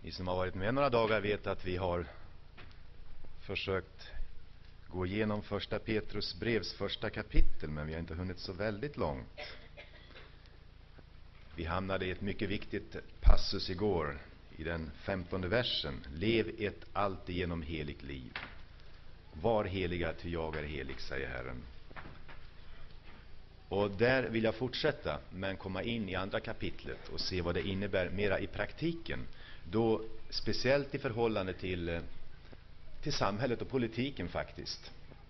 Ni som har varit med några dagar vet att vi har försökt gå igenom första Petrus brevs första kapitel, men vi har inte hunnit så väldigt långt. Vi hamnade i ett mycket viktigt passus igår, i den 15:e versen. Lev ett alltigenom heligt liv. Var heliga, ty jag är helig, säger Herren. Och där vill jag fortsätta, men komma in i andra kapitlet och se vad det innebär mera i praktiken. Då speciellt i förhållande till samhället och politiken faktiskt.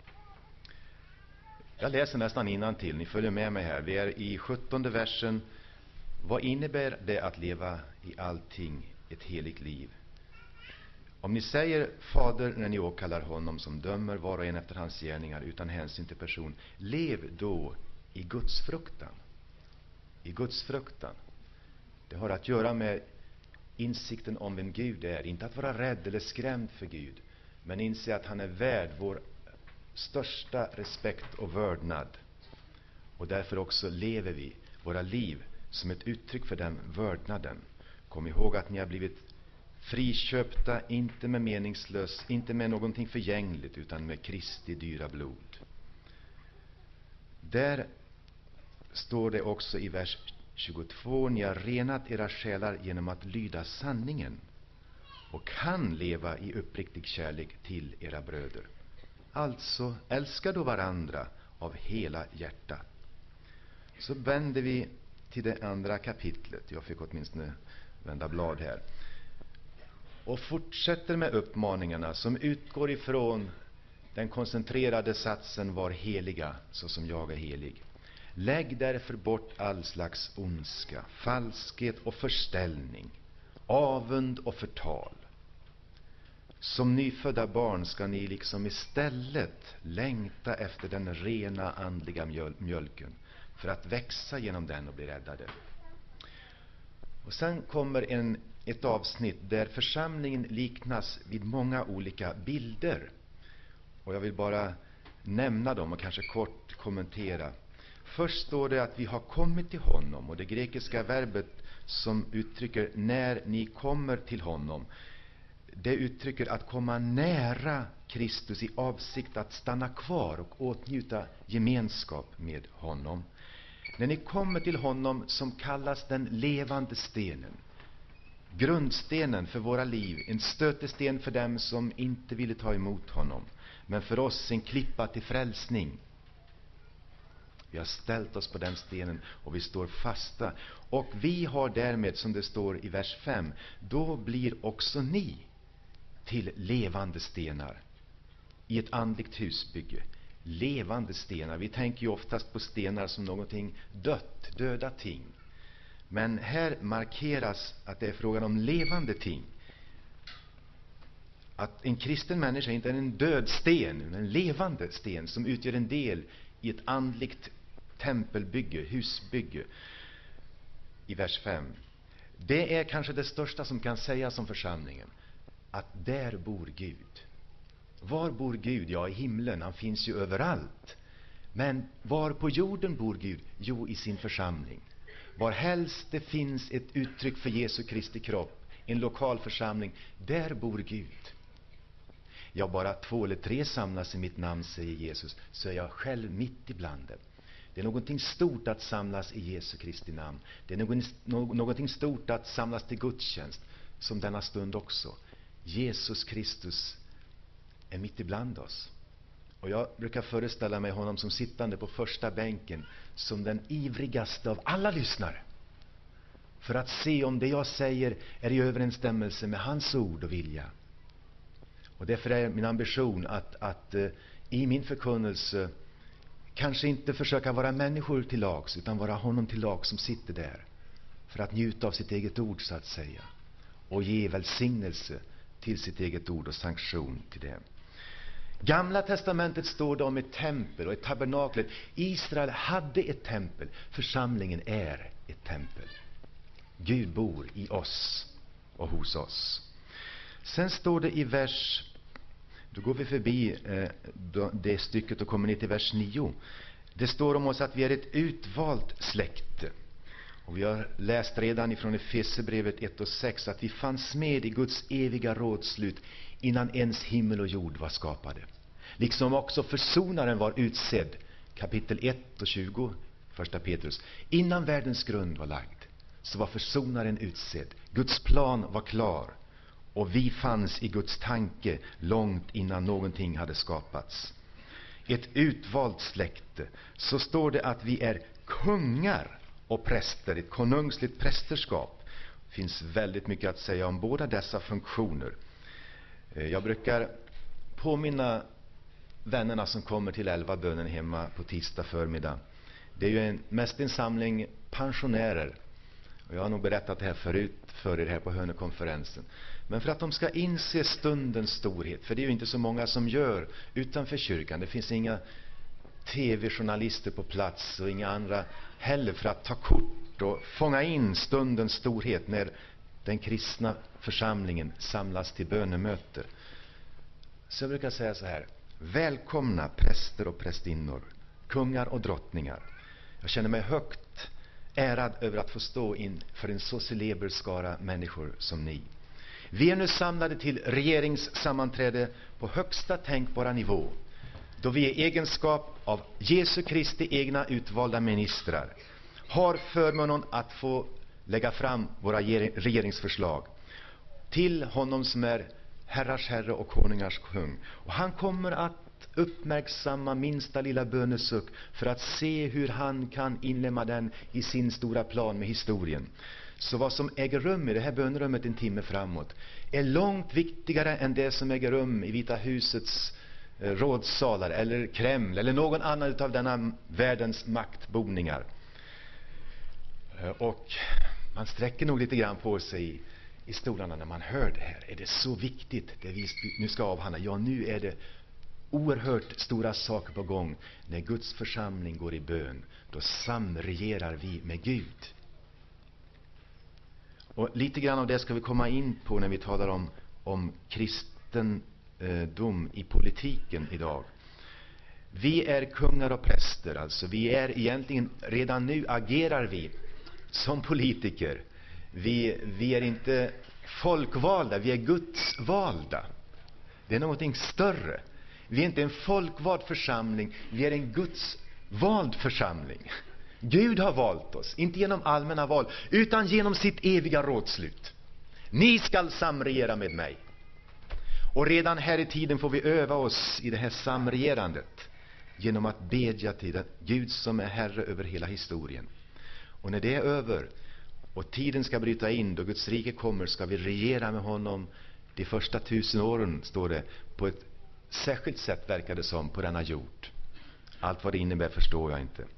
Jag läser nästan innantill, ni följer med mig här. Vi är i 17:e versen. Vad innebär det att leva i allting ett heligt liv? Om ni säger Fader när ni åkallar honom som dömer var och en efter hans gärningar utan hänsyn till person, lev då i Guds fruktan. I Guds fruktan. Det har att göra med insikten om vem Gud är. Inte att vara rädd eller skrämd för Gud, men inse att han är värd vår största respekt och vördnad. Och därför också lever vi våra liv som ett uttryck för den vördnaden. Kom ihåg att ni har blivit friköpta, inte med meningslös, inte med någonting förgängligt, utan med Kristi dyra blod. Där står det också i vers 22, ni har renat era själar genom att lyda sanningen och kan leva i uppriktig kärlek till era bröder. Alltså, älska då varandra av hela hjärtat. Så vänder vi till det andra kapitlet. Jag fick åtminstone vända blad här. Och fortsätter med uppmaningarna som utgår ifrån den koncentrerade satsen var heliga så som jag är helig. Lägg därför bort all slags ondska, falskhet och förställning, avund och förtal. Som nyfödda barn ska ni liksom istället längta efter den rena andliga mjölken för att växa genom den och bli räddade. Och sen kommer ett avsnitt där församlingen liknas vid många olika bilder. Och jag vill bara nämna dem och kanske kort kommentera. Först står det att vi har kommit till honom, och det grekiska verbet som uttrycker när ni kommer till honom, det uttrycker att komma nära Kristus i avsikt att stanna kvar och åtnjuta gemenskap med honom. När ni kommer till honom som kallas den levande stenen, grundstenen för våra liv, en stötesten för dem som inte ville ta emot honom, men för oss en klippa till frälsning. Vi har ställt oss på den stenen och vi står fasta. Och vi har därmed, som det står i vers 5, då blir också ni till levande stenar i ett andligt husbygge. Levande stenar. Vi tänker ju oftast på stenar som någonting dött, döda ting. Men här markeras att det är frågan om levande ting. Att en kristen människa inte är en död sten, utan en levande sten som utgör en del i ett andligt tempelbygge, husbygge. I vers 5. Det är kanske det största som kan sägas om församlingen. Att där bor Gud. Var bor Gud? Ja, i himlen. Han finns ju överallt. Men var på jorden bor Gud? Jo, i sin församling. Var helst det finns ett uttryck för Jesu Kristi kropp, en lokal församling, där bor Gud. Ja, bara 2 eller 3 samlas i mitt namn, säger Jesus, så är jag själv mitt ibland dem. Det är någonting stort att samlas i Jesu Kristi namn. Det är någonting stort att samlas till gudstjänst, som denna stund också. Jesus Kristus är mitt ibland oss. Och jag brukar föreställa mig honom som sittande på första bänken, som den ivrigaste av alla lyssnare, för att se om det jag säger är i överensstämmelse med hans ord och vilja. Och därför är min ambition att i min förkunnelse kanske inte försöka vara människor till lags, utan vara honom till lags som sitter där för att njuta av sitt eget ord, så att säga, och ge välsignelse till sitt eget ord och sanktion till det. Gamla testamentet står det om ett tempel och ett tabernakel. Israel hade ett tempel. Församlingen är ett tempel. Gud bor i oss och hos oss. Sen står det i vers, då går vi förbi det stycket och kommer ner till vers 9. Det står om oss att vi är ett utvalt släkte. Och vi har läst redan ifrån Efesierbrevet 1:6 att vi fanns med i Guds eviga rådslut innan ens himmel och jord var skapade. Liksom också försonaren var utsedd, kapitel 1:20, första Petrus. Innan världens grund var lagd så var försonaren utsedd. Guds plan var klar. Och vi fanns i Guds tanke långt innan någonting hade skapats. Ett utvalt släkte. Så står det att vi är kungar och präster. Ett konungsligt prästerskap. Det finns väldigt mycket att säga om båda dessa funktioner. Jag brukar påminna vännerna som kommer till 11 bönen hemma på tisdag förmiddag. Det är ju mest en samling pensionärer. Och jag har nog berättat det här förut för er här på Hönökonferensen. Men för att de ska inse stundens storhet. För det är ju inte så många som gör utanför kyrkan. Det finns inga tv-journalister på plats och inga andra heller för att ta kort och fånga in stundens storhet när den kristna församlingen samlas till bönemöte. Så jag brukar säga så här: välkomna präster och prästinnor, kungar och drottningar. Jag känner mig högt ärad över att få stå inför en så celeber skara människor som ni. Vi är nu samlade till regeringssammanträde på högsta tänkbara nivå, då vi i egenskap av Jesu Kristi egna utvalda ministrar har förmånen att få lägga fram våra regeringsförslag till honom som är herrars herre och konungars kung. Och han kommer att uppmärksamma minsta lilla bönesuck för att se hur han kan inlemma den i sin stora plan med historien. Så vad som äger rum i det här bönerummet en timme framåt är långt viktigare än det som äger rum i Vita husets rådssalar eller Kreml eller någon annan av denna världens maktboningar. Och man sträcker nog lite grann på sig i stolarna när man hör det här. Är det så viktigt det vi nu ska avhandla? Ja, nu är det oerhört stora saker på gång. När Guds församling går i bön, då samregerar vi med Gud. Och lite grann av det ska vi komma in på när vi talar om kristendom i politiken idag. Vi är kungar och präster, alltså vi är egentligen, redan nu agerar vi som politiker. Vi är inte folkvalda, vi är Guds valda. Det är någonting större. Vi är inte en folkvald församling, vi är en Guds vald församling. Gud har valt oss, inte genom allmänna val, utan genom sitt eviga rådslut. Ni skall samregera med mig. Och redan här i tiden får vi öva oss i det här samregerandet genom att bedja till Gud som är herre över hela historien. Och när det är över och tiden ska bryta in, då Guds rike kommer, ska vi regera med honom de första 1000 åren, står det, på ett särskilt sätt verkar det som, på denna jord. Allt vad det innebär förstår jag inte.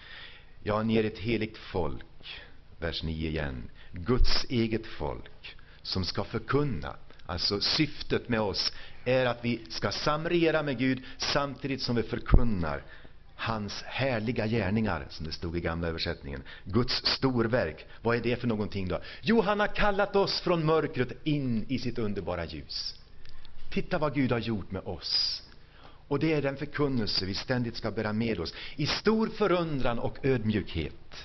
Ja, ni är ett heligt folk, vers 9 igen. Guds eget folk som ska förkunna. Alltså syftet med oss är att vi ska samregera med Gud samtidigt som vi förkunnar hans härliga gärningar, som det stod i gamla översättningen. Guds storverk. Vad är det för någonting då? Jo, han har kallat oss från mörkret in i sitt underbara ljus. Titta vad Gud har gjort med oss. Och det är den förkunnelse vi ständigt ska bära med oss i stor förundran och ödmjukhet.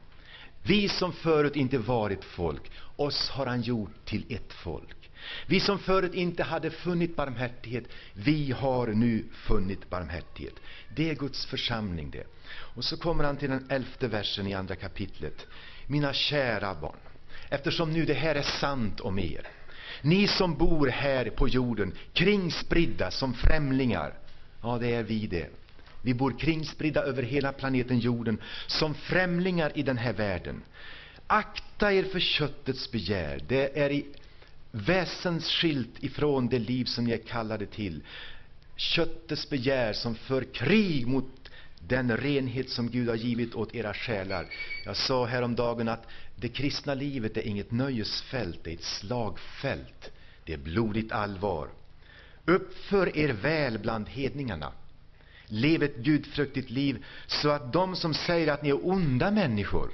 Vi som förut inte varit folk, oss har han gjort till ett folk. Vi som förut inte hade funnit barmhärtighet, vi har nu funnit barmhärtighet. Det är Guds församling det. Och så kommer han till den 11:e versen i andra kapitlet. Mina kära barn, eftersom nu det här är sant om er, ni som bor här på jorden, kringspridda som främlingar. Ja, det är vi det. Vi bor kringspridda över hela planeten jorden som främlingar i den här världen. Akta er för köttets begär. Det är i väsensskilt ifrån det liv som ni är kallade till. Köttets begär som för krig mot den renhet som Gud har givit åt era själar. Jag sa häromdagen att det kristna livet är inget nöjesfält, det är ett slagfält. Det är blodigt allvar. Uppför er väl bland hedningarna. Lev ett gudfruktigt liv så att de som säger att ni är onda människor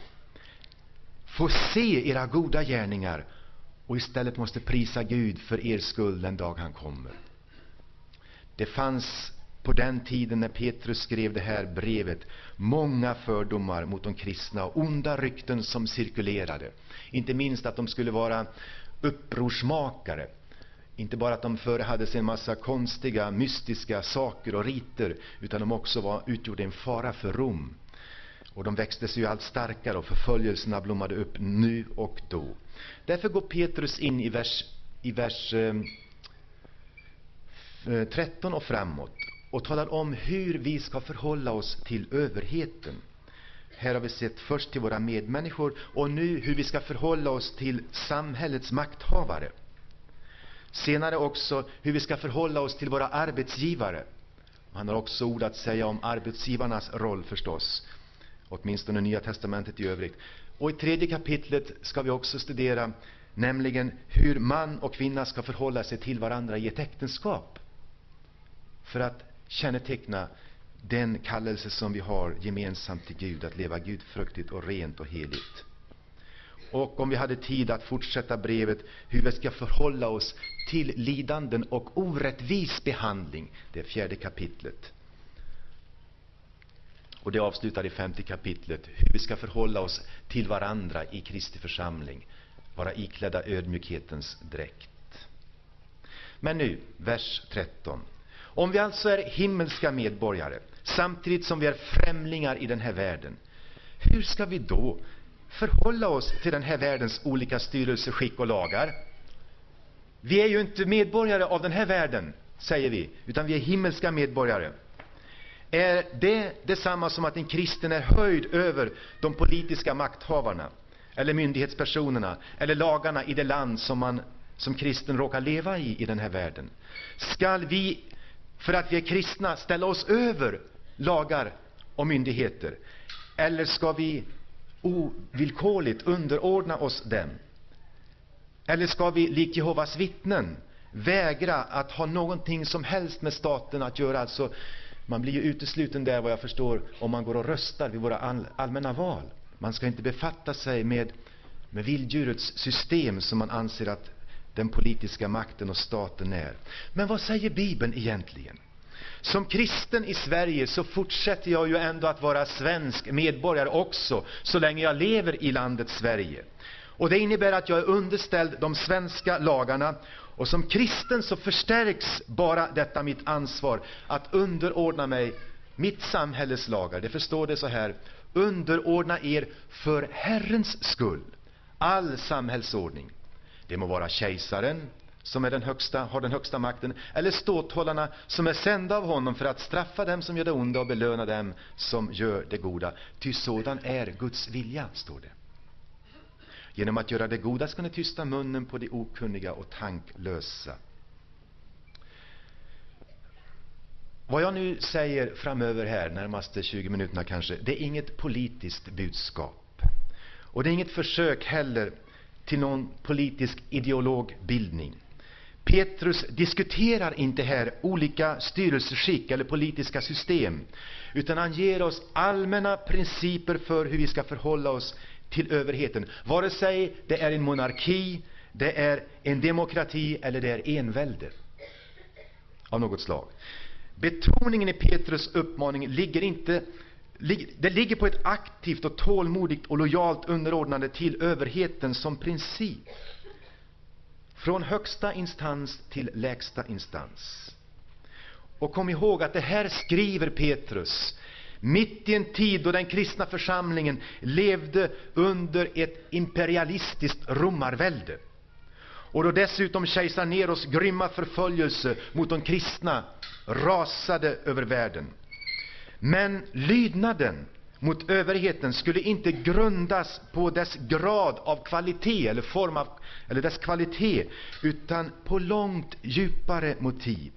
får se era goda gärningar och istället måste prisa Gud för er skull den dag han kommer. Det fanns på den tiden när Petrus skrev det här brevet många fördomar mot de kristna och onda rykten som cirkulerade. Inte minst att de skulle vara upprorsmakare. Inte bara att de före hade sig en massa konstiga, mystiska saker och riter, utan de också utgjorde en fara för Rom. Och de växte sig ju allt starkare och förföljelserna blommade upp nu och då. Därför går Petrus in i vers 13 och framåt och talar om hur vi ska förhålla oss till överheten. Här har vi sett först till våra medmänniskor och nu hur vi ska förhålla oss till samhällets makthavare. Senare också hur vi ska förhålla oss till våra arbetsgivare. Han har också ord att säga om arbetsgivarnas roll förstås. Åtminstone i Nya testamentet i övrigt. Och i 3:e kapitlet ska vi också studera nämligen hur man och kvinna ska förhålla sig till varandra i ett äktenskap. För att känneteckna den kallelse som vi har gemensamt till Gud, att leva gudfruktigt och rent och heligt. Och om vi hade tid att fortsätta brevet, hur vi ska förhålla oss till lidanden och orättvis behandling. Det är 4:e kapitlet. Och det avslutar i 5:e kapitlet, hur vi ska förhålla oss till varandra i Kristi församling. Vara iklädda ödmjukhetens dräkt. Men nu, vers 13. Om vi alltså är himmelska medborgare, samtidigt som vi är främlingar i den här världen, hur ska vi då förhålla oss till den här världens olika styrelseskick och lagar? Vi är ju inte medborgare av den här världen, säger vi, utan vi är himmelska medborgare. Är det detsamma som att en kristen är höjd över de politiska makthavarna, eller myndighetspersonerna, eller lagarna i det land som kristen råkar leva i den här världen? Skall vi, för att vi är kristna, ställa oss över lagar och myndigheter? Eller ska vi ovillkorligt underordna oss dem? Eller ska vi, likt Jehovas vittnen, vägra att ha någonting som helst med staten att göra? Alltså, man blir ju utesluten där, vad jag förstår, om man går och röstar vid våra allmänna val. Man ska inte befatta sig med vilddjurets system som man anser att den politiska makten och staten är. Men vad säger Bibeln egentligen? Som kristen i Sverige så fortsätter jag ju ändå att vara svensk medborgare också, så länge jag lever i landet Sverige. Och det innebär att jag är underställd de svenska lagarna. Och som kristen så förstärks bara detta mitt ansvar att underordna mig mitt samhälles lagar. Det förstår det så här: underordna er för Herrens skull all samhällsordning. Det må vara kejsaren som är har den högsta makten, eller ståthållarna som är sända av honom för att straffa dem som gör det onda och belöna dem som gör det goda. Ty sådan är Guds vilja, står det. Genom att göra det goda ska ni tysta munnen på de okunniga och tanklösa. Vad jag nu säger framöver här, närmaste 20 minuterna kanske, det är inget politiskt budskap. Och det är inget försök heller till någon politisk ideologbildning. Petrus diskuterar inte här olika styrelseskick eller politiska system, utan han ger oss allmänna principer för hur vi ska förhålla oss till överheten. Vare sig det är en monarki, det är en demokrati eller det är envälde av något slag. Betoningen i Petrus uppmaning ligger på ett aktivt och tålmodigt och lojalt underordnande till överheten som princip. Från högsta instans till lägsta instans. Och kom ihåg att det här skriver Petrus mitt i en tid då den kristna församlingen levde under ett imperialistiskt romarvälde. Och då dessutom kejsar Neros grymma förföljelse mot de kristna rasade över världen. Men lydnaden mot överheten skulle inte grundas på dess grad av kvalitet eller form av, eller dess kvalitet, utan på långt djupare motiv.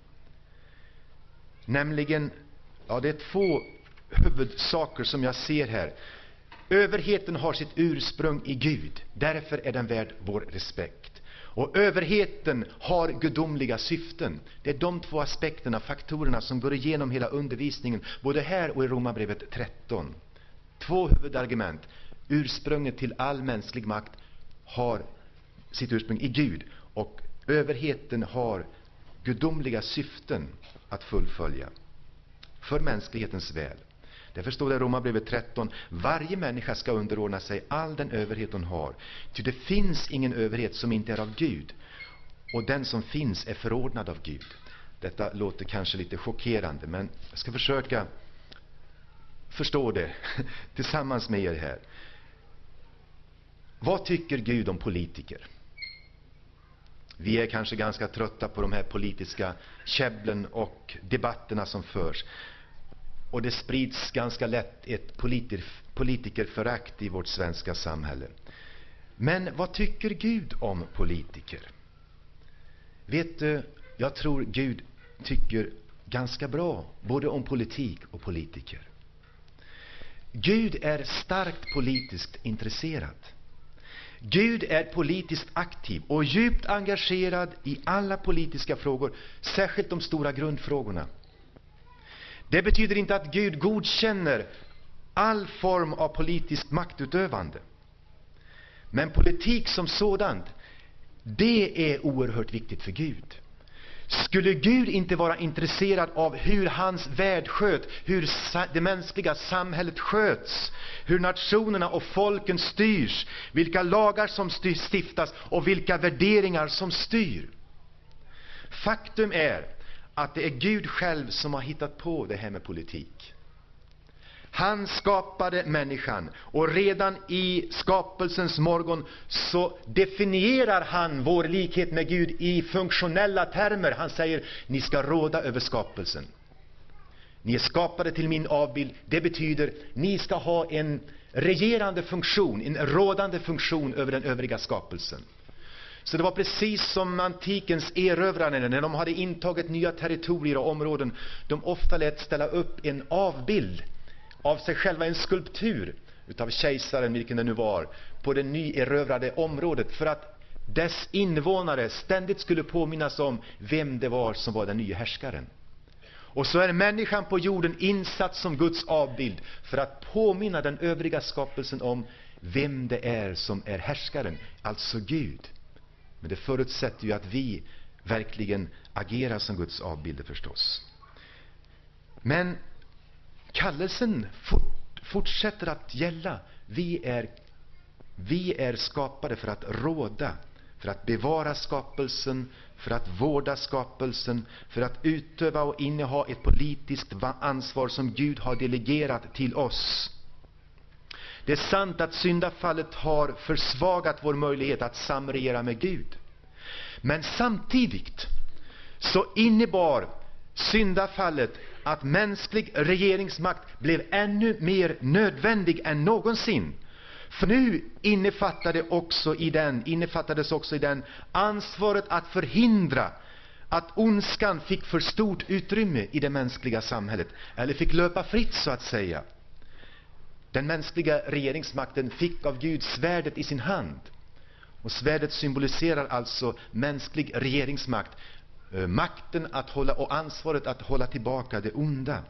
Nämligen, det är två huvudsaker som jag ser här. Överheten har sitt ursprung i Gud, därför är den värd vår respekt. Och överheten har gudomliga syften. Det är de två aspekterna, faktorerna som går igenom hela undervisningen, både här och i Romarbrevet 13. Två huvudargument. Ursprunget till all mänsklig makt har sitt ursprung i Gud, och överheten har gudomliga syften att fullfölja för mänsklighetens väl. Därför står det i Romarbrevet 13: varje människa ska underordna sig all den överhet hon har. Ty det finns ingen överhet som inte är av Gud, och den som finns är förordnad av Gud. Detta låter kanske lite chockerande, men jag ska försöka förstå det tillsammans med er här. Vad tycker Gud om politiker? Vi är kanske ganska trötta på de här politiska käbblen och debatterna som förs. Och det sprids ganska lätt ett politikerförakt i vårt svenska samhälle. Men vad tycker Gud om politiker? Vet du, jag tror Gud tycker ganska bra både om politik och politiker. Gud är starkt politiskt intresserad. Gud är politiskt aktiv och djupt engagerad i alla politiska frågor, särskilt de stora grundfrågorna. Det betyder inte att Gud godkänner all form av politiskt maktutövande. Men politik som sådant, det är oerhört viktigt för Gud. Skulle Gud inte vara intresserad av hur hans värld sköts, hur det mänskliga samhället sköts, hur nationerna och folken styrs, vilka lagar som stiftas och vilka värderingar som styr? Faktum är att det är Gud själv som har hittat på det här med politik. Han skapade människan, och redan i skapelsens morgon så definierar han vår likhet med Gud i funktionella termer. Han säger: ni ska råda över skapelsen. Ni är skapade till min avbild. Det betyder ni ska ha en regerande funktion, en rådande funktion över den övriga skapelsen. Så det var precis som antikens erövrare, när de hade intagit nya territorier och områden. De ofta lät ställa upp en avbild av sig själva, en skulptur utav kejsaren, vilken det nu var, på det nyerövrade området, för att dess invånare ständigt skulle påminnas om vem det var som var den nya härskaren. Och så är människan på jorden insatt som Guds avbild för att påminna den övriga skapelsen om vem det är som är härskaren, alltså Gud. Men det förutsätter ju att vi verkligen agerar som Guds avbilder förstås. Men kallelsen fortsätter att gälla. Vi är skapade för att råda, för att bevara skapelsen, för att vårda skapelsen, för att utöva och inneha ett politiskt ansvar som Gud har delegerat till oss. Det är sant att syndafallet har försvagat vår möjlighet att samregera med Gud. Men samtidigt så innebar syndafallet att mänsklig regeringsmakt blev ännu mer nödvändig än någonsin. För nu innefattades också i den ansvaret att förhindra att ondskan fick för stort utrymme i det mänskliga samhället, eller fick löpa fritt så att säga. Den mänskliga regeringsmakten fick av Gud svärdet i sin hand. Och svärdet symboliserar alltså mänsklig regeringsmakt, makten att hålla och ansvaret att hålla tillbaka det onda.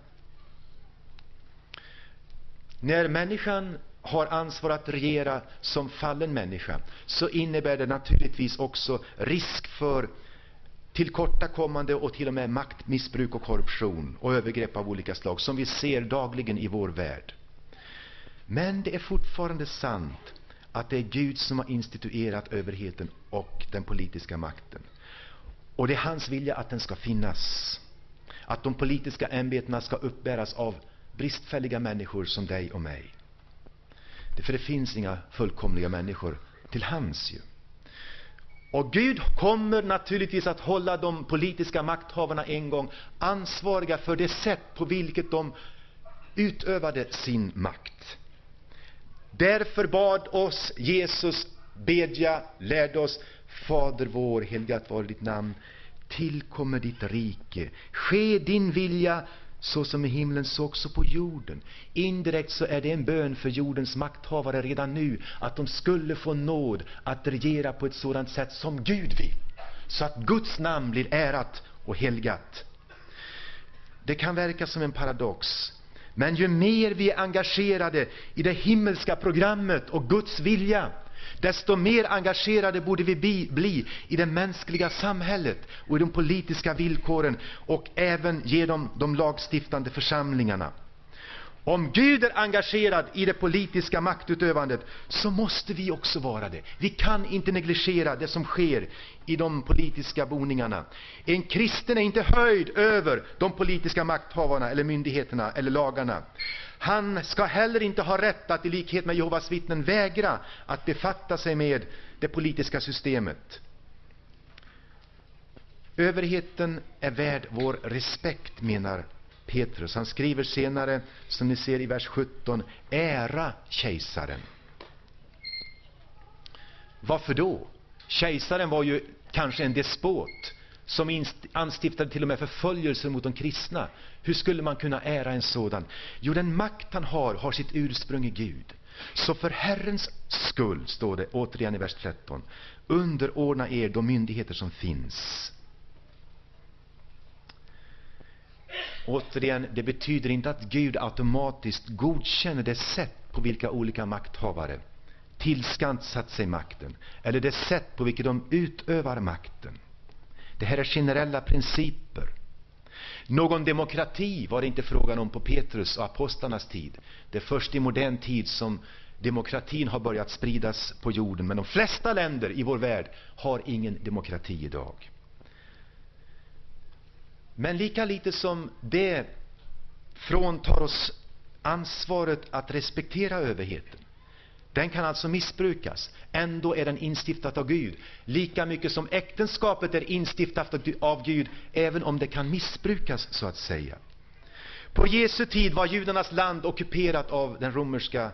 När människan har ansvar att regera som fallen människa, så innebär det naturligtvis också risk för tillkortakommande och till och med maktmissbruk och korruption och övergrepp av olika slag som vi ser dagligen i vår värld. Men det är fortfarande sant att det är Gud som har instituerat överheten och den politiska makten. Och det är hans vilja att den ska finnas. Att de politiska ämbetena ska uppbäras av bristfälliga människor som dig och mig. För det finns inga fullkomliga människor till hands ju. Och Gud kommer naturligtvis att hålla de politiska makthavarna en gång ansvariga för det sätt på vilket de utövade sin makt. Därför bad oss Jesus bedja, lärde oss: Fader vår, helgat var ditt namn, tillkommer ditt rike, ske din vilja så som i himlen så också på jorden. Indirekt så är det en bön för jordens makthavare redan nu, att de skulle få nåd att regera på ett sådant sätt som Gud vill, så att Guds namn blir ärat och helgat. Det kan verka som en paradox, men ju mer vi är engagerade i det himmelska programmet och Guds vilja, desto mer engagerade borde vi bli i det mänskliga samhället och i de politiska villkoren och även genom de lagstiftande församlingarna. Om Gud är engagerad i det politiska maktutövandet, så måste vi också vara det. Vi kan inte negligera det som sker i de politiska boningarna. En kristen är inte höjd över de politiska makthavarna eller myndigheterna eller lagarna. Han ska heller inte ha rätt att i likhet med Jehovas vittnen vägra att befatta sig med det politiska systemet. Överheten är värd vår respekt, menar Petrus. Han skriver senare, som ni ser i vers 17, ära kejsaren. Varför då? Kejsaren var ju kanske en despot som anstiftade till och med förföljelser mot de kristna. Hur skulle man kunna ära en sådan? Jo, den makt han har sitt ursprung i Gud. Så för Herrens skull, står det återigen i vers 13, underordna er de myndigheter som finns. Återigen, det betyder inte att Gud automatiskt godkänner det sätt på vilka olika makthavare tillskansat sig makten, eller det sätt på vilket de utövar makten. Det här är generella principer. Någon demokrati var det inte frågan om på Petrus och apostlarnas tid. Det är först i modern tid som demokratin har börjat spridas på jorden. Men de flesta länder i vår värld har ingen demokrati idag. Men lika lite som det fråntar oss ansvaret att respektera överheten. Den kan alltså missbrukas. Ändå är den instiftat av Gud. Lika mycket som äktenskapet är instiftat av Gud, även om det kan missbrukas, så att säga. På Jesu tid var judarnas land ockuperat av den romerska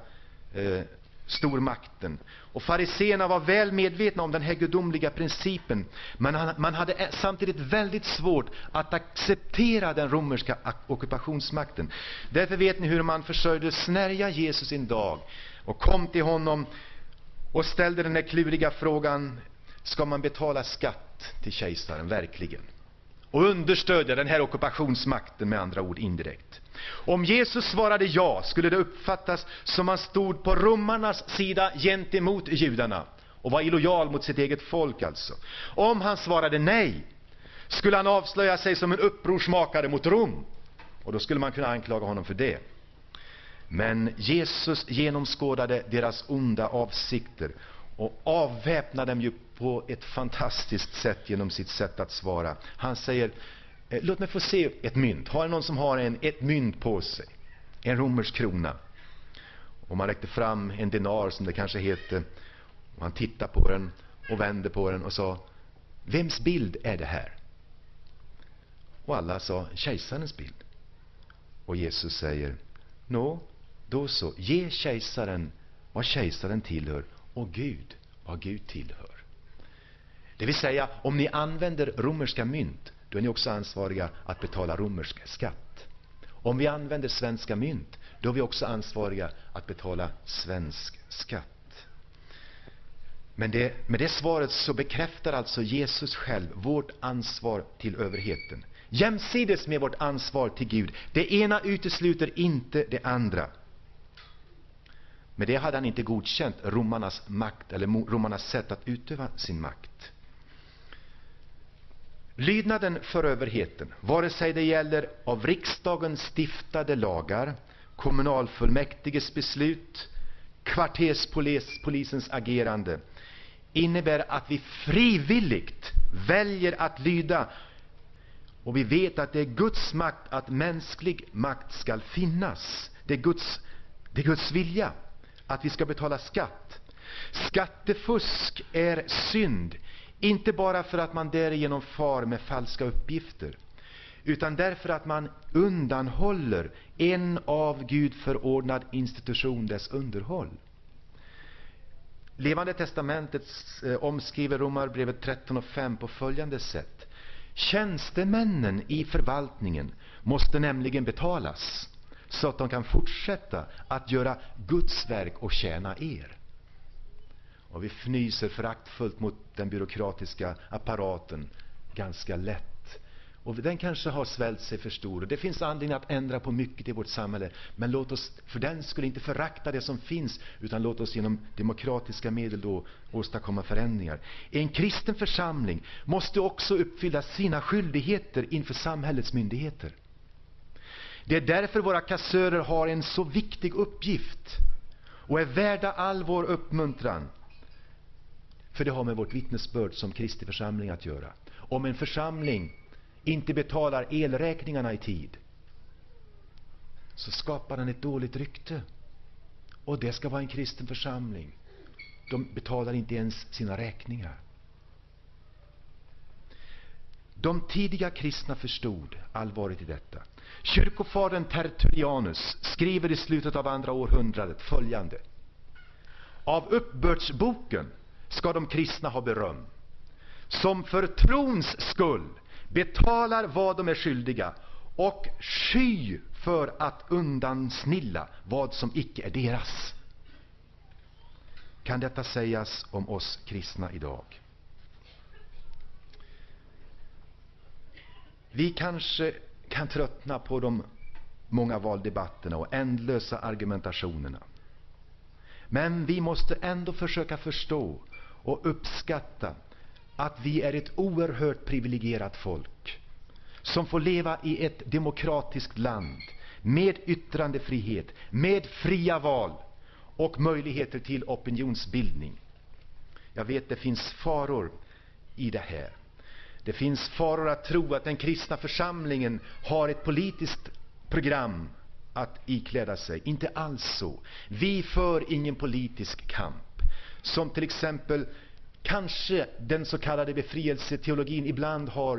stormakten. Och fariseerna var väl medvetna om den här gudomliga principen. Men man hade samtidigt väldigt svårt att acceptera den romerska ockupationsmakten. Därför vet ni hur man försökte snärja Jesus en dag. Och kom till honom och ställde den här kluriga frågan: ska man betala skatt till kejsaren verkligen? Och understödja den här ockupationsmakten, med andra ord indirekt. Om Jesus svarade ja, skulle det uppfattas som han stod på romarnas sida gentemot judarna och var illojal mot sitt eget folk alltså. Om han svarade nej, skulle han avslöja sig som en upprorsmakare mot Rom, och då skulle man kunna anklaga honom för det. Men Jesus genomskådade deras onda avsikter och avväpnade dem ju på ett fantastiskt sätt genom sitt sätt att svara. Han säger: låt mig få se ett mynt. Har någon som har ett mynt på sig? En romersk krona. Och man räckte fram en denar, som det kanske heter. Och han tittade på den och vände på den och sa: vems bild är det här? Och alla sa: kejsarens bild. Och Jesus säger: då så, ge kejsaren vad kejsaren tillhör och Gud vad Gud tillhör. Det vill säga, om ni använder romerska mynt, då är ni också ansvariga att betala romersk skatt. Om vi använder svenska mynt, då är vi också ansvariga att betala svensk skatt. Men med det svaret så bekräftar alltså Jesus själv vårt ansvar till överheten. Jämsides med vårt ansvar till Gud. Det ena utesluter inte det andra. Men det hade han inte godkänt romarnas makt eller romarnas sätt att utöva sin makt. Lydnaden för överheten, vare sig det gäller av riksdagen stiftade lagar, kommunalfullmäktiges beslut, kvarterspolisens agerande, innebär att vi frivilligt väljer att lyda. Och vi vet att det är Guds makt att mänsklig makt ska finnas. Det är Guds vilja att vi ska betala skatt. Skattefusk är synd, inte bara för att man därigenom far med falska uppgifter, utan därför att man undanhåller en av Gud förordnad institution dess underhåll. Levande testamentet omskriver Romarbrevet 13:5 på följande sätt: tjänstemännen i förvaltningen måste nämligen betalas, så att de kan fortsätta att göra Guds verk och tjäna er. Och vi fnyser föraktfullt mot den byråkratiska apparaten ganska lätt. Och den kanske har svällt sig för stor. Och det finns anledning att ändra på mycket i vårt samhälle. Men låt oss för den skulle inte förakta det som finns. Utan låt oss genom demokratiska medel då åstadkomma förändringar. En kristen församling måste också uppfylla sina skyldigheter inför samhällets myndigheter. Det är därför våra kassörer har en så viktig uppgift. Och är värda all vår uppmuntran. För det har med vårt vittnesbörd som Kristi församling att göra. Om en församling inte betalar elräkningarna i tid, så skapar den ett dåligt rykte. Och det ska vara en kristen församling. De betalar inte ens sina räkningar. De tidiga kristna förstod allvaret i detta. Kyrkofadern Tertullianus skriver i slutet av andra århundradet följande: av uppbördsboken ska de kristna ha beröm, som för trons skull betalar vad de är skyldiga och sky för att undansnilla vad som icke är deras. Kan detta sägas om oss kristna idag? Vi kanske kan tröttna på de många valdebatterna och ändlösa argumentationerna. Men vi måste ändå försöka förstå och uppskatta att vi är ett oerhört privilegierat folk som får leva i ett demokratiskt land med yttrandefrihet, med fria val och möjligheter till opinionsbildning. Jag vet det finns faror i det här. Det finns faror att tro att den kristna församlingen har ett politiskt program att ikläda sig. Inte alls så. Vi för ingen politisk kamp. Som till exempel kanske den så kallade befrielseteologin ibland har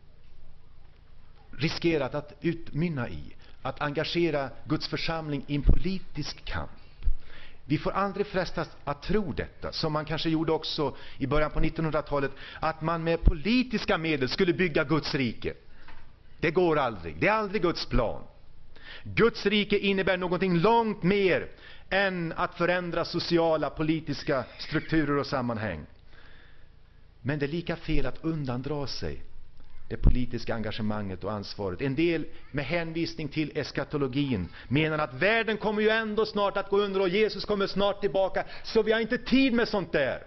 riskerat att utmynna i. Att engagera Guds församling i en politisk kamp. Vi får aldrig frestas att tro detta, som man kanske gjorde också i början på 1900-talet, att man med politiska medel skulle bygga Guds rike. Det går aldrig. Det är aldrig Guds plan. Guds rike innebär någonting långt mer än att förändra sociala, politiska strukturer och sammanhang. Men det är lika fel att undandra sig det politiska engagemanget och ansvaret. En del med hänvisning till eskatologin menar att världen kommer ju ändå snart att gå under och Jesus kommer snart tillbaka, så vi har inte tid med sånt där.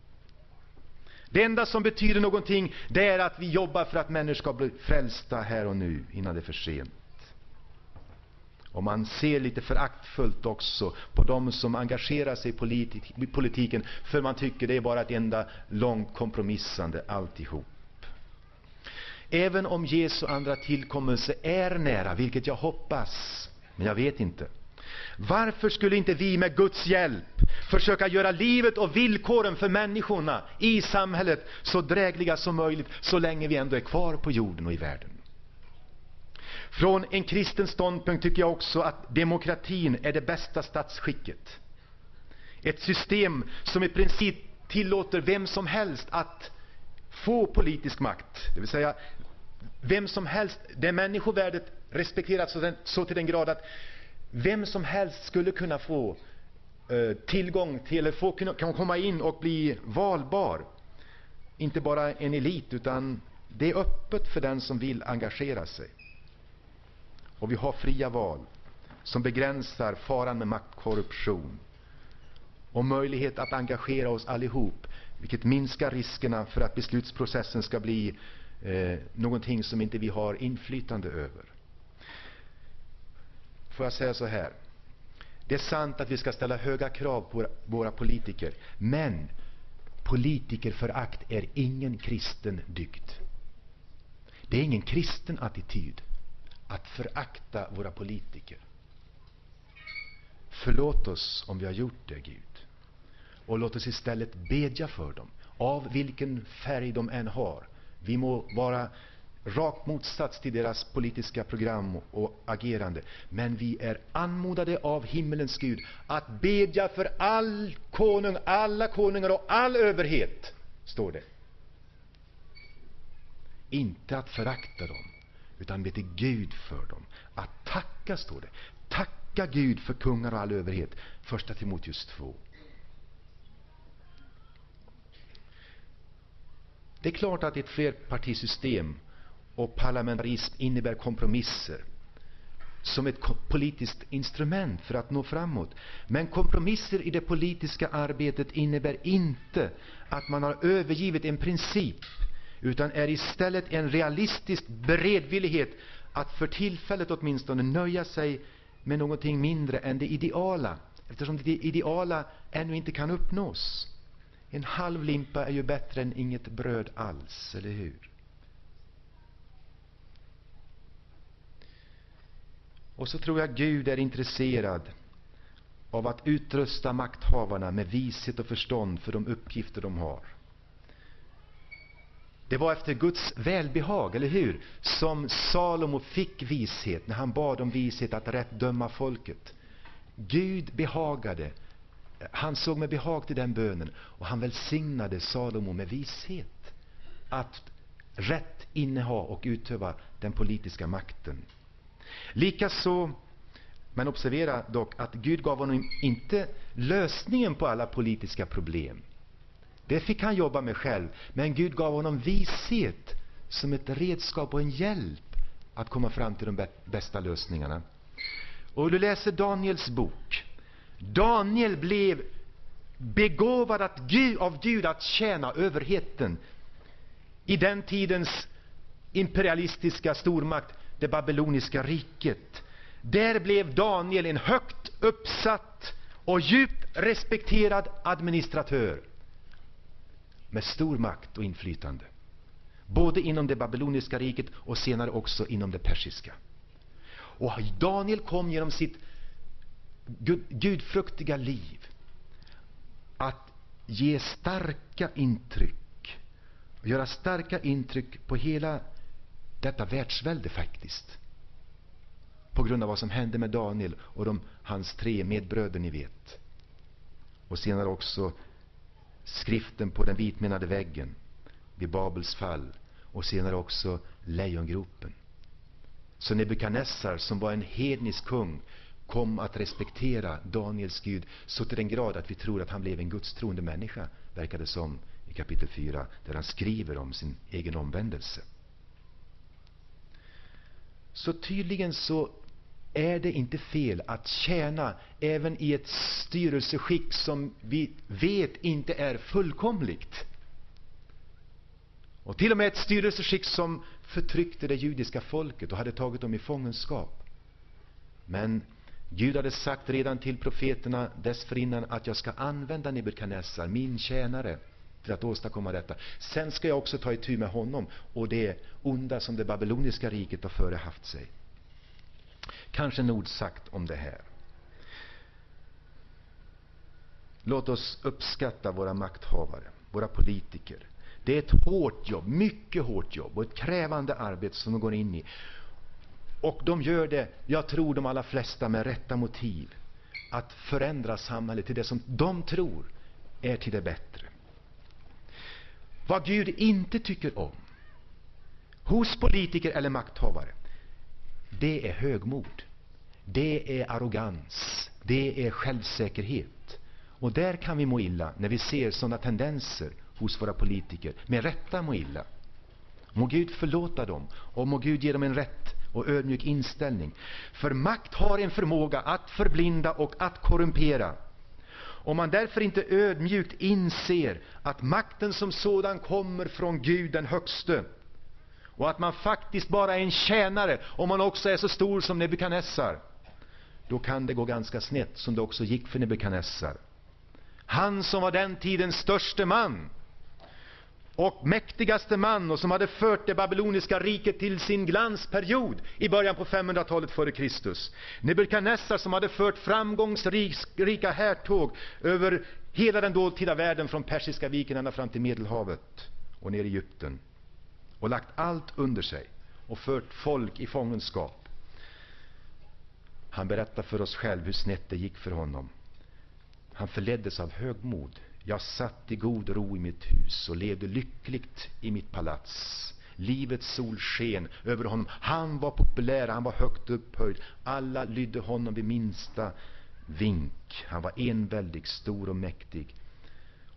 Det enda som betyder någonting, det är att vi jobbar för att människor ska bli frälsta här och nu innan det är för sent. Och man ser lite föraktfullt också på de som engagerar sig i politiken, för man tycker det är bara ett enda långt kompromissande alltihop. Även om Jesu andra tillkommelse är nära, vilket jag hoppas, men jag vet inte. Varför skulle inte vi med Guds hjälp försöka göra livet och villkoren för människorna i samhället så drägliga som möjligt, så länge vi ändå är kvar på jorden och i världen? Från en kristen ståndpunkt tycker jag också att demokratin är det bästa statsskicket. Ett system som i princip tillåter vem som helst att få politisk makt. Det vill säga, vem som helst, det människovärdet respekteras så till den grad att vem som helst skulle kunna få tillgång till, eller kan komma in och bli valbar. Inte bara en elit, utan det är öppet för den som vill engagera sig. Och vi har fria val som begränsar faran med maktkorruption. Och möjlighet att engagera oss allihop, vilket minskar riskerna för att beslutsprocessen ska bli någonting som inte vi har inflytande över. Får jag säga så här. Det är sant att vi ska ställa höga krav på våra politiker. Men politikerförakt är ingen kristen dygd. Det är ingen kristen attityd att förakta våra politiker. Förlåt oss om vi har gjort det, Gud. Och låt oss istället bedja för dem, av vilken färg de än har. Vi må vara rakt motsats till deras politiska program och agerande. Men vi är anmodade av himmelens Gud att bedja för alla konungar och all överhet, står det. Inte att förakta dem, utan be till Gud för dem. Att tacka, står det. Tacka Gud för kungar och all överhet. 1 Timoteus 2. Det är klart att ett flerpartisystem och parlamentarism innebär kompromisser som ett politiskt instrument för att nå framåt. Men kompromisser i det politiska arbetet innebär inte att man har övergivit en princip, utan är istället en realistisk beredvillighet att för tillfället åtminstone nöja sig med någonting mindre än det ideala, eftersom det ideala ännu inte kan uppnås. En halv limpa är ju bättre än inget bröd alls, eller hur? Och så tror jag Gud är intresserad av att utrusta makthavarna med vishet och förstånd för de uppgifter de har. Det var efter Guds välbehag, eller hur? Som Salomo fick vishet när han bad om vishet att rätt döma folket. Gud behagade. Han såg med behag till den bönen, och han välsignade Salomo med vishet att rätt inneha och utöva den politiska makten. Likaså, men observera dock att Gud gav honom inte lösningen på alla politiska problem. Det fick han jobba med själv, men Gud gav honom vishet som ett redskap och en hjälp att komma fram till de bästa lösningarna. Och du läser Daniels bok. Daniel blev begåvad av Gud att tjäna överheten i den tidens imperialistiska stormakt, det babyloniska riket. Där blev Daniel en högt uppsatt och djupt respekterad administratör med stor makt och inflytande, både inom det babyloniska riket och senare också inom det persiska. Och Daniel kom genom sitt gudfruktiga liv att ge starka intryck, och göra starka intryck på hela detta världsvälde faktiskt, på grund av vad som hände med Daniel och hans 3 medbröder, ni vet. Och senare också skriften på den vitmenade väggen vid Babels fall, och senare också lejongropen. Så Nebukadnessar, som var en hednisk kung, kom att respektera Daniels Gud så till den grad att vi tror att han blev en gudstroende människa, verkar det som i kapitel 4, där han skriver om sin egen omvändelse. Så tydligen så är det inte fel att tjäna även i ett styrelseskick som vi vet inte är fullkomligt. Och till och med ett styrelseskick som förtryckte det judiska folket och hade tagit dem i fångenskap. Men Gud hade sagt redan till profeterna dessförinnan att jag ska använda Nebukadnessar, min tjänare, för att åstadkomma detta. Sen ska jag också ta itu med honom och det onda som det babyloniska riket har före haft sig. Kanske nog sagt om det här. Låt oss uppskatta våra makthavare, våra politiker. Det är ett hårt jobb, mycket hårt jobb och ett krävande arbete som de går in i. Och de gör det, jag tror de allra flesta, med rätta motiv. Att förändra samhället till det som de tror är till det bättre. Vad Gud inte tycker om hos politiker eller makthavare, det är högmod. Det är arrogans. Det är självsäkerhet. Och där kan vi må illa när vi ser sådana tendenser hos våra politiker. Med rätta må illa. Må Gud förlåta dem och må Gud ge dem en rätt och ödmjuk inställning. För makt har en förmåga att förblinda och att korrumpera. Om man därför inte ödmjukt inser att makten som sådan kommer från Gud den högste, och att man faktiskt bara är en tjänare om man också är så stor som Nebukadnessar, då kan det gå ganska snett, som det också gick för Nebukadnessar. Han som var den tidens störste man och mäktigaste man, och som hade fört det babyloniska riket till sin glansperiod i början på 500-talet före Kristus. Nebukadnessar som hade fört framgångsrika härtåg över hela den dåtida världen, från Persiska viken ända fram till Medelhavet och ner i Egypten, och lagt allt under sig och fört folk i fångenskap. Han berättar för oss själv hur snett det gick för honom. Han förleddes av högmod. Jag satt i god ro i mitt hus och levde lyckligt i mitt palats. Livets solsken över honom. Han var populär, han var högt upphöjd. Alla lydde honom vid minsta vink. Han var enväldig, stor och mäktig.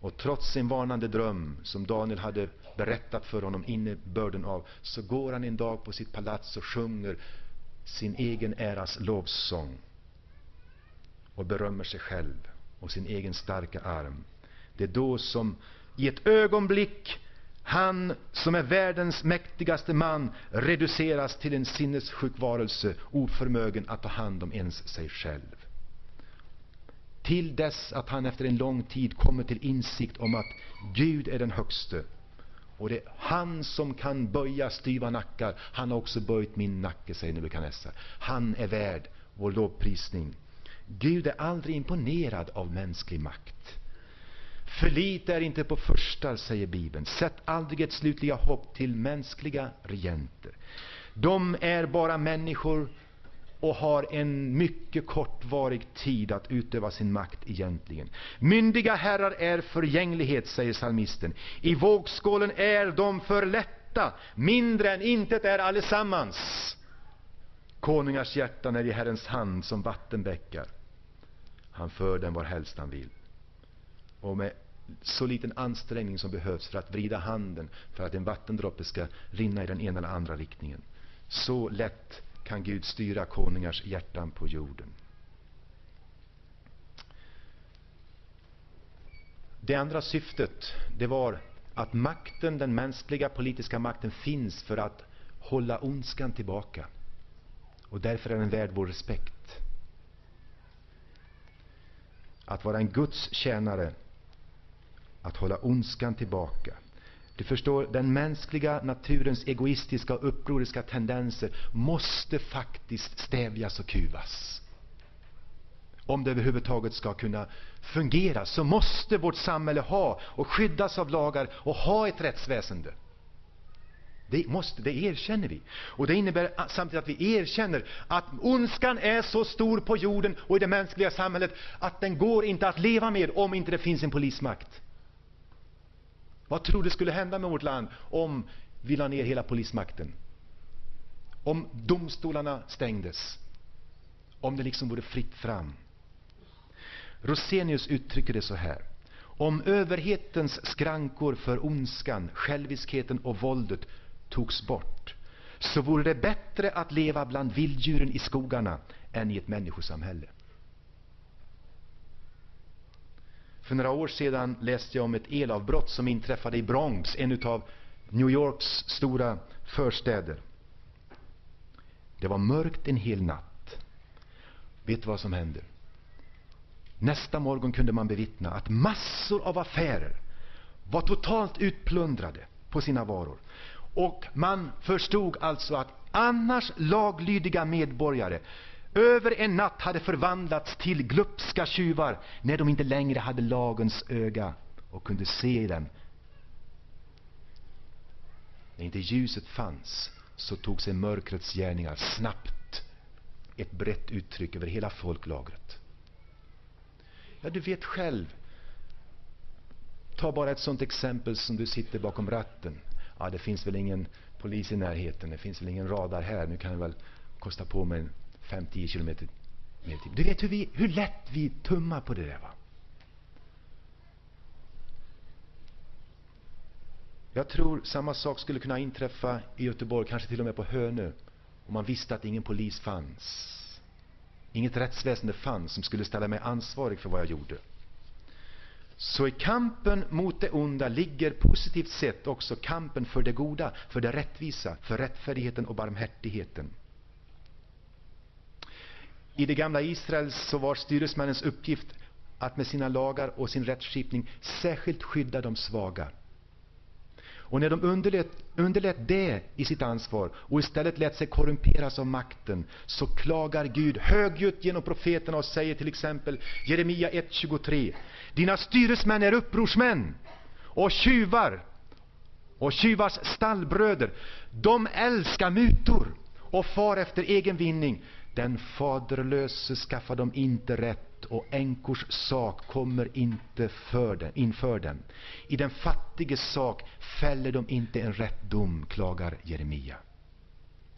Och trots sin varnande dröm som Daniel hade berättat för honom innebörden av, så går han en dag på sitt palats och sjunger sin egen äras lovsång och berömmer sig själv och sin egen starka arm. Det är då som i ett ögonblick han som är världens mäktigaste man reduceras till en sinnessjuk varelse, oförmögen att ta hand om ens sig själv. Till dess att han efter en lång tid kommer till insikt om att Gud är den högste. Och det är han som kan böja styva nackar. Han har också böjt min nacke, säger Nebukadnessar. Han är värd vår lovprisning. Gud är aldrig imponerad av mänsklig makt. Förlita er inte på förstar, säger Bibeln. Sätt aldrig ett slutliga hopp till mänskliga regenter. De är bara människor och har en mycket kortvarig tid att utöva sin makt egentligen. Myndiga herrar är förgänglighet, säger psalmisten. I vågskålen är de för lätta. Mindre än intet är allesammans. Konungars hjärtan är i Herrens hand som vattenbäckar. Han för den var helst han vill. Och med så liten ansträngning som behövs för att vrida handen för att en vattendroppe ska rinna i den ena eller andra riktningen. Så lätt kan Gud styra konungars hjärtan på jorden. Det andra syftet, det var att makten, den mänskliga politiska makten, finns för att hålla ondskan tillbaka. Och därför är den värd vår respekt. Att vara en Guds tjänare, att hålla ondskan tillbaka. Du förstår, den mänskliga naturens egoistiska och upproriska tendenser måste faktiskt stävjas och kuvas. Om det överhuvudtaget ska kunna fungera, så måste vårt samhälle ha och skyddas av lagar och ha ett rättsväsende. Det erkänner vi. Och det innebär samtidigt att vi erkänner att ondskan är så stor på jorden och i det mänskliga samhället att den går inte att leva med om inte det finns en polismakt. Vad tror du skulle hända med vårt land om vi la ner hela polismakten? Om domstolarna stängdes? Om det liksom vore fritt fram? Rosenius uttrycker det så här: om överhetens skrankor för ondskan, själviskheten och våldet togs bort, så vore det bättre att leva bland vilddjuren i skogarna än i ett människosamhälle. För några år sedan läste jag om ett elavbrott som inträffade i Bronx, en av New Yorks stora förstäder. Det var mörkt en hel natt. Vet du vad som hände? Nästa morgon kunde man bevittna att massor av affärer var totalt utplundrade på sina varor. Och man förstod alltså att annars laglydiga medborgare över en natt hade förvandlats till glupska tjuvar när de inte längre hade lagens öga och kunde se dem. När inte ljuset fanns, så tog sig mörkrets gärningar snabbt ett brett uttryck över hela folklagret. Ja, du vet själv. Ta bara ett sånt exempel som du sitter bakom ratten. Ja, det finns väl ingen polis i närheten, det finns väl ingen radar här, nu kan jag väl kosta på mig 5-10 kilometer mer tid. Du vet hur lätt vi tummar på det där, va? Jag tror samma sak skulle kunna inträffa i Göteborg, kanske till och med på Hönö, om man visste att ingen polis fanns. Inget rättsväsende fanns som skulle ställa mig ansvarig för vad jag gjorde. Så i kampen mot det onda ligger positivt sett också kampen för det goda, för det rättvisa, för rättfärdigheten och barmhärtigheten. I det gamla Israel så var styresmännens uppgift att med sina lagar och sin rättsskipning särskilt skydda de svaga. Och när de underlät det i sitt ansvar och istället lät sig korrumperas av makten, så klagar Gud högljutt genom profeterna och säger till exempel Jeremia 1:23: dina styresmän är upprorsmän och tjuvar och tjuvars stallbröder. De älskar mutor och far efter egen vinning. Den faderlöse skaffar dem inte rätt, och änkors sak kommer inte inför dem. I den fattiges sak fäller de inte en rätt dom, klagar Jeremia.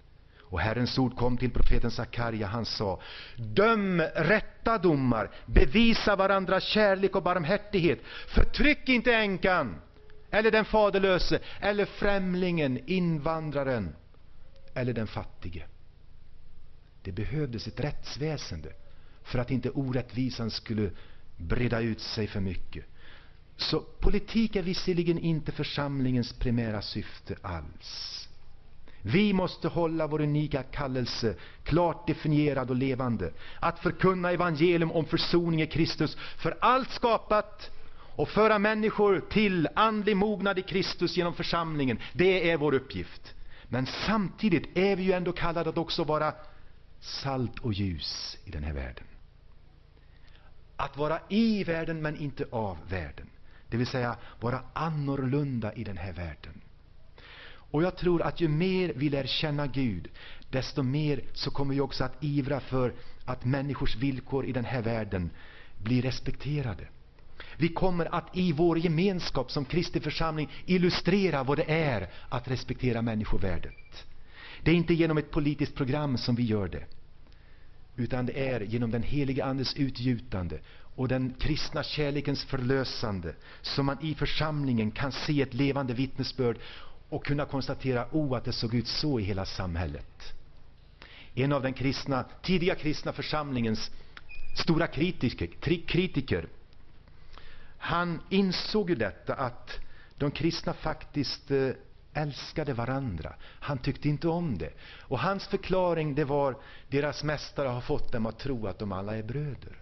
Och Herrens ord kom till profeten Sakarja. Han sa: döm rätta domar, bevisa varandras kärlek och barmhärtighet. Förtryck inte änkan, eller den faderlöse, eller främlingen, invandraren, eller den fattige. Det behövdes ett rättsväsende för att inte orättvisan skulle breda ut sig för mycket. Så politik är visserligen inte församlingens primära syfte alls. Vi måste hålla vår unika kallelse klart definierad och levande. Att förkunna evangelium om försoning i Kristus för allt skapat och föra människor till andlig mognad i Kristus genom församlingen. Det är vår uppgift. Men samtidigt är vi ju ändå kallade att också vara salt och ljus i den här världen. Att vara i världen men inte av världen. Det vill säga vara annorlunda i den här världen. Och jag tror att ju mer vi lär känna Gud, desto mer så kommer vi också att ivra för att människors villkor i den här världen blir respekterade. Vi kommer att i vår gemenskap som Kristi församling illustrera vad det är att respektera människovärdet. Det är inte genom ett politiskt program som vi gör det, utan det är genom den helige Andes utgjutande och den kristna kärlekens förlösande som man i församlingen kan se ett levande vittnesbörd och kunna konstatera att det såg ut så i hela samhället. En av den tidiga kristna församlingens stora kritiker, han insåg ju detta, att de kristna faktiskt älskade varandra. Han tyckte inte om det. Och hans förklaring, det var: deras mästare har fått dem att tro att de alla är bröder.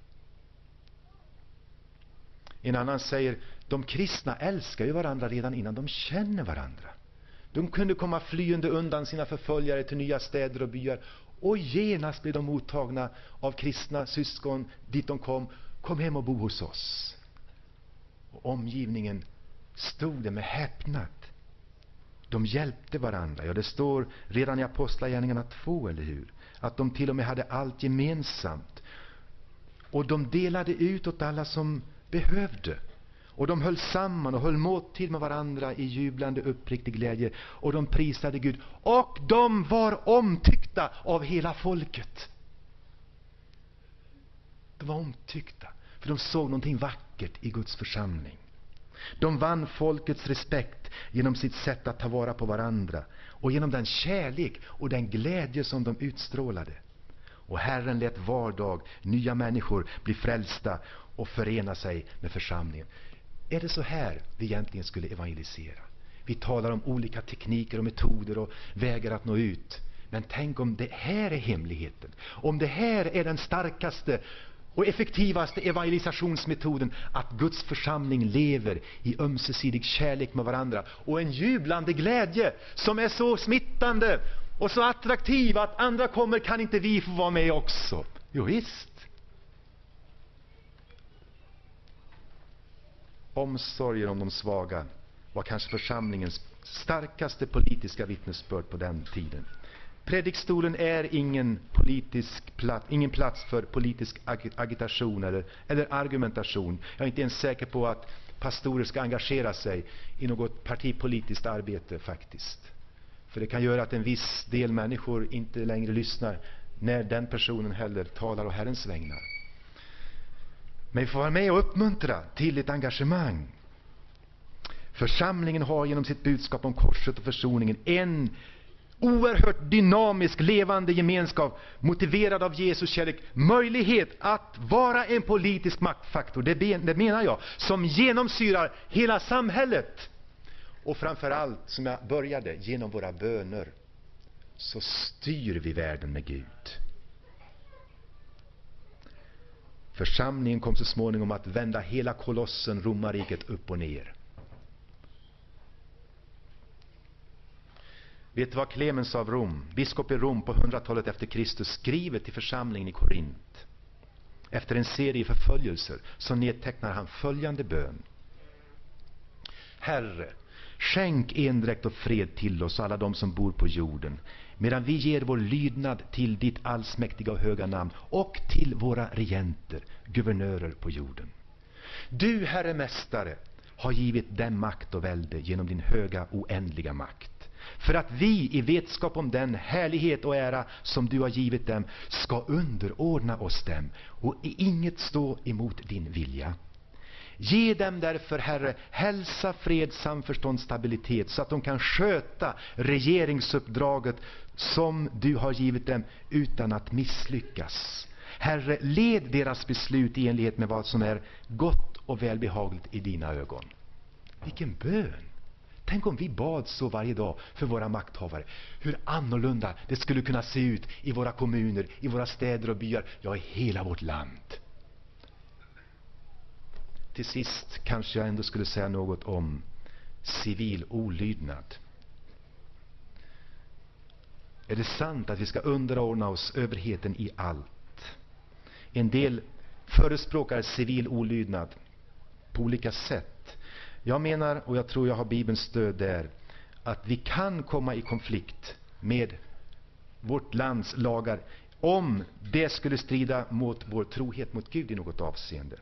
En annan säger: de kristna älskar ju varandra redan innan de känner varandra. De kunde komma flyende undan sina förföljare till nya städer och byar, och genast blev de mottagna av kristna syskon dit de kom. Kom hem och bo hos oss. Och omgivningen stod det med häpnad. De hjälpte varandra. Ja, det står redan i Apostlagärningarna 2, eller hur? Att de till och med hade allt gemensamt. Och de delade ut åt alla som behövde. Och de höll samman och höll måltid med varandra i jublande uppriktig glädje. Och de prisade Gud. Och de var omtyckta av hela folket. De var omtyckta, för de såg någonting vackert i Guds församling. De vann folkets respekt genom sitt sätt att ta vara på varandra och genom den kärlek och den glädje som de utstrålade. Och Herren lät var dag nya människor bli frälsta och förena sig med församlingen. Är det så här vi egentligen skulle evangelisera? Vi talar om olika tekniker och metoder och vägar att nå ut. Men tänk om det här är hemligheten. Om det här är den starkaste och effektivaste evangelisationsmetoden, att Guds församling lever i ömsesidig kärlek med varandra och en jublande glädje som är så smittande och så attraktiv att andra kommer: kan inte vi få vara med också? Jo, visst. Omsorgen om de svaga var kanske församlingens starkaste politiska vittnesbörd på den tiden. Predikstolen är ingen plats för politisk agitation eller argumentation. Jag är inte ens säker på att pastorer ska engagera sig i något partipolitiskt arbete faktiskt. För det kan göra att en viss del människor inte längre lyssnar när den personen heller talar och Herrens vägnar. Men vi får vara med och uppmuntra till ett engagemang. Församlingen har genom sitt budskap om korset och försoningen en oerhört dynamisk, levande gemenskap, motiverad av Jesus kärlek, möjlighet att vara en politisk maktfaktor, det menar jag, som genomsyrar hela samhället. Och framförallt, som jag började, genom våra böner så styr vi världen med Gud. Församlingen kom så småningom att vända hela kolossen romarriket upp och ner. Vet du vad Clemens av Rom, biskop i Rom på 100-talet efter Kristus, skriver till församlingen i Korint? Efter en serie förföljelser så nedtecknar han följande bön: Herre, skänk endräkt och fred till oss alla de som bor på jorden, medan vi ger vår lydnad till ditt allsmäktiga och höga namn och till våra regenter, guvernörer på jorden. Du, Herre mästare, har givit dem makt och välde genom din höga oändliga makt. för att vi i vetskap om den härlighet och ära som du har givit dem ska underordna oss dem och i inget stå emot din vilja. Ge dem därför, Herre, hälsa, fred, samförstånd, stabilitet, så att de kan sköta regeringsuppdraget som du har givit dem utan att misslyckas. Herre, led deras beslut i enlighet med vad som är gott och välbehagligt i dina ögon. Vilken bön! Tänk om vi bad så varje dag för våra makthavare. Hur annorlunda det skulle kunna se ut i våra kommuner, i våra städer och byar, ja, i hela vårt land. Till sist kanske jag ändå skulle säga något om civil olydnad. Är det sant att vi ska underordna oss överheten i allt? En del förespråkar civil olydnad på olika sätt. Jag menar, och jag tror jag har Bibelns stöd där, att vi kan komma i konflikt med vårt lands lagar om det skulle strida mot vår trohet mot Gud i något avseende.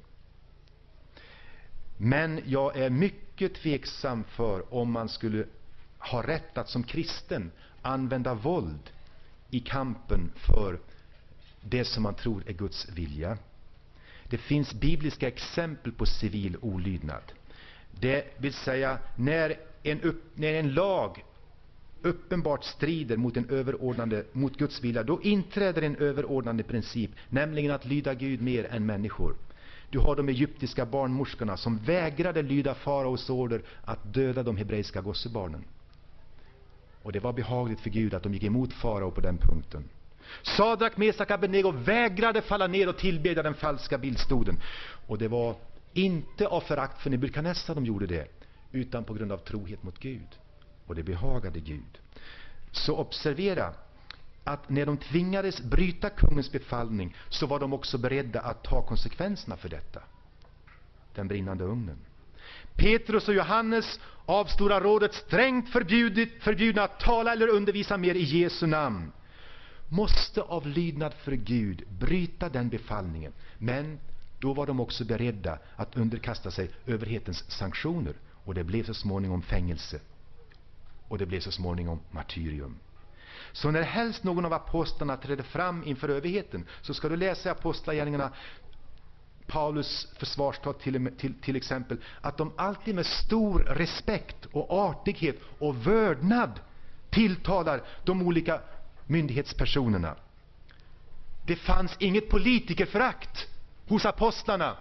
Men jag är mycket tveksam för om man skulle ha rätt att som kristen använda våld i kampen för det som man tror är Guds vilja. Det finns bibliska exempel på civil olydnad. Det vill säga när en lag uppenbart strider mot Guds vilja, då inträder en överordnande princip, nämligen att lyda Gud mer än människor. Du har de egyptiska barnmorskorna som vägrade lyda faraos order att döda de hebreiska gossebarnen. Och det var behagligt för Gud att de gick emot farao på den punkten. Sadrak, Mesak, Abednego vägrade falla ner och tillbedja den falska bildstoden. Och det var inte av förakt för Nebukadnessar de gjorde det, utan på grund av trohet mot Gud. Och det behagade Gud. Så observera att när de tvingades bryta kungens befallning, så var de också beredda att ta konsekvenserna för detta. Den brinnande ugnen. Petrus och Johannes av Stora rådet strängt förbjudna att tala eller undervisa mer i Jesu namn, måste av lydnad för Gud bryta den befallningen. Men då var de också beredda att underkasta sig överhetens sanktioner. Och det blev så småningom fängelse. Och det blev så småningom martyrium. Så när helst någon av apostlarna trädde fram inför överheten, så ska du läsa i Apostlagärningarna, Paulus försvarstal till exempel, att de alltid med stor respekt och artighet och vördnad tilltalar de olika myndighetspersonerna. Det fanns inget politikerförakt hos apostlarna.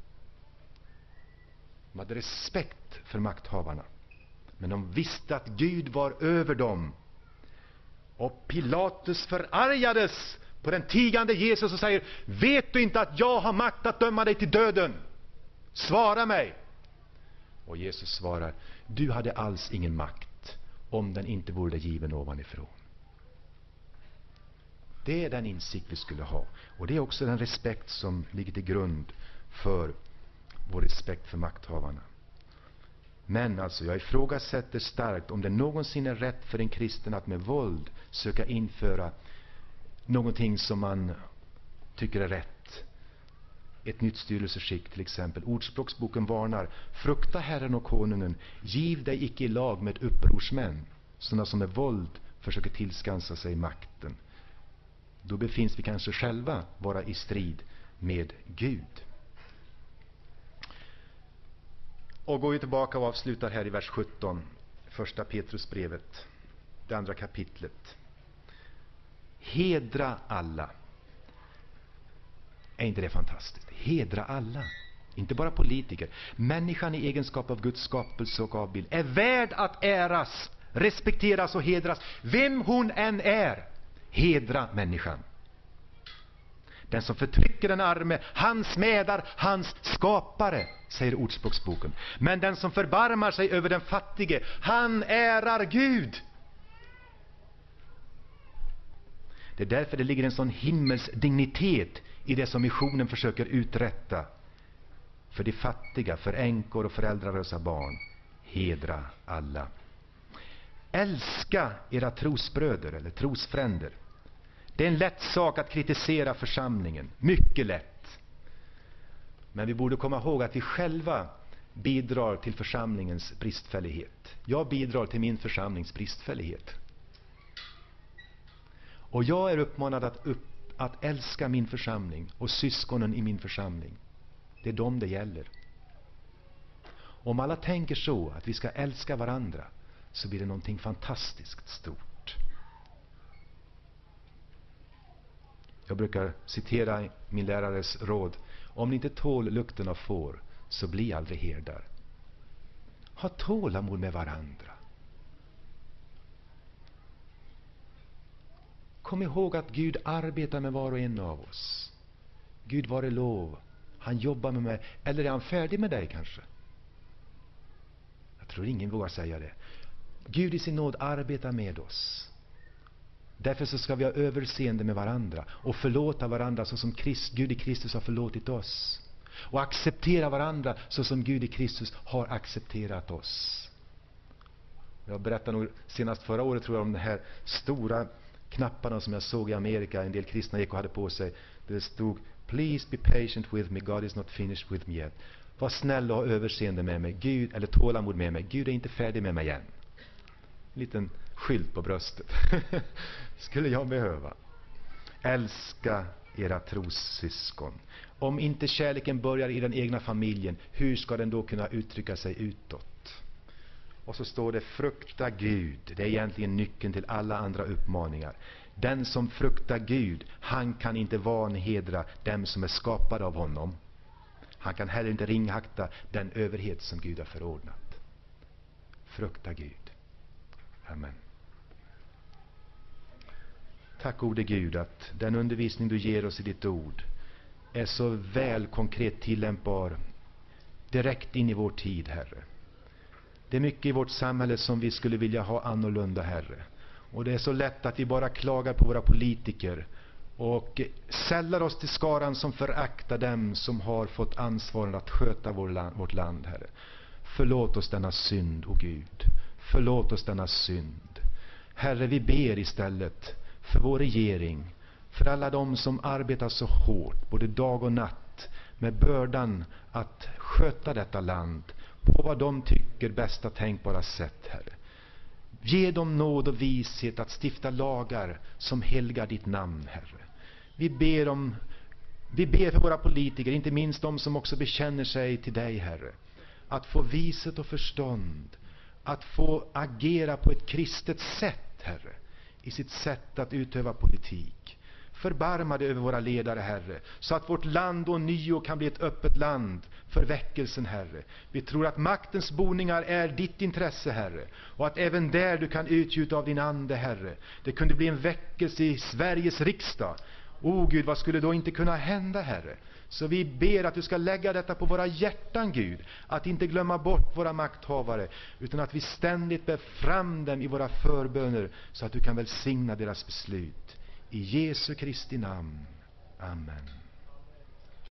De hade respekt för makthavarna. Men de visste att Gud var över dem. Och Pilatus förargades på den tigande Jesus och säger: vet du inte att jag har makt att döma dig till döden? Svara mig. Och Jesus svarar: du hade alls ingen makt om den inte vore given ovanifrån. Det är den insikt vi skulle ha. Och det är också den respekt som ligger till grund för vår respekt för makthavarna. Men alltså, jag ifrågasätter starkt om det någonsin är rätt för en kristen att med våld söka införa någonting som man tycker är rätt. Ett nytt styrelseskick till exempel. Ordspråksboken varnar: frukta Herren och konungen, giv dig icke i lag med upprorsmän, sådana som med våld försöker tillskansa sig makten. Då befinns vi kanske själva vara i strid med Gud. Och går vi tillbaka och avslutar här i vers 17, första Petrusbrevet, det andra kapitlet. Hedra alla. Är inte det fantastiskt? Hedra alla. Inte bara politiker. Människan i egenskap av Guds skapelse och avbild är värd att äras, respekteras och hedras. Vem hon än är, hedra människan. Den som förtrycker den arme, han smädar hans skapare, säger Ordspråksboken. Men den som förbarmar sig över den fattige, han ärar Gud. Det är därför det ligger en sån himmels dignitet i det som missionen försöker uträtta. För de fattiga, för änkor och föräldralösa barn. Hedra alla. Älska era trosbröder eller trosfränder. Det är en lätt sak att kritisera församlingen. Mycket lätt. Men vi borde komma ihåg att vi själva bidrar till församlingens bristfällighet. Jag bidrar till min församlings bristfällighet. Och jag är uppmanad att älska min församling och syskonen i min församling. Det är dem det gäller. Om alla tänker så, att vi ska älska varandra, så blir det någonting fantastiskt stort. Jag brukar citera min lärares råd: om ni inte tål lukten av får, så bli aldrig herdar. Ha tålamod med varandra. Kom ihåg att Gud arbetar med var och en av oss. Gud vare lov. Han jobbar med mig. Eller är han färdig med dig kanske? Jag tror ingen vågar säga det. Gud i sin nåd arbetar med oss. Därför så ska vi ha överseende med varandra och förlåta varandra så som Gud i Kristus har förlåtit oss. Och acceptera varandra så som Gud i Kristus har accepterat oss. Jag berättade nog senast förra året, tror jag, om de här stora knapparna som jag såg i Amerika. En del kristna gick och hade på sig. Det stod: Please be patient with me, God is not finished with me yet. Var snäll och ha överseende med mig, Gud, eller tålamod med mig. Gud är inte färdig med mig än. En liten skylt på bröstet. Skulle jag behöva. Älska era trossyskon. Om inte kärleken börjar i den egna familjen, hur ska den då kunna uttrycka sig utåt? Och så står det: frukta Gud. Det är egentligen nyckeln till alla andra uppmaningar. Den som fruktar Gud, han kan inte vanhedra dem som är skapade av honom. Han kan heller inte ringhakta den överhet som Gud har förordnat. Frukta Gud. Amen. Tack gode Gud att den undervisning du ger oss i ditt ord är så väl konkret tillämpbar direkt in i vår tid, Herre. Det är mycket i vårt samhälle som vi skulle vilja ha annorlunda, Herre. Och det är så lätt att vi bara klagar på våra politiker och sällar oss till skaran som föraktar dem som har fått ansvaret att sköta vårt land, Herre. Förlåt oss denna synd, o Gud. Förlåt oss denna synd. Herre, vi ber istället för vår regering, för alla de som arbetar så hårt, både dag och natt, med bördan att sköta detta land på vad de tycker bästa tänkbara sätt, Herre. Ge dem nåd och vishet att stifta lagar som helgar ditt namn, Herre. Vi ber för våra politiker, inte minst de som också bekänner sig till dig, Herre, att få vishet och förstånd, att få agera på ett kristet sätt, Herre, i sitt sätt att utöva politik. Förbarma dig över våra ledare, Herre, så att vårt land ånyo kan bli ett öppet land för väckelsen, Herre. Vi tror att maktens boningar är ditt intresse, Herre, och att även där du kan utgjuta av din ande, Herre. Det kunde bli en väckelse i Sveriges riksdag. Gud, vad skulle då inte kunna hända, Herre? Så vi ber att du ska lägga detta på våra hjärtan, Gud. Att inte glömma bort våra makthavare, utan att vi ständigt bär fram dem i våra förböner, så att du kan välsigna deras beslut. I Jesu Kristi namn. Amen.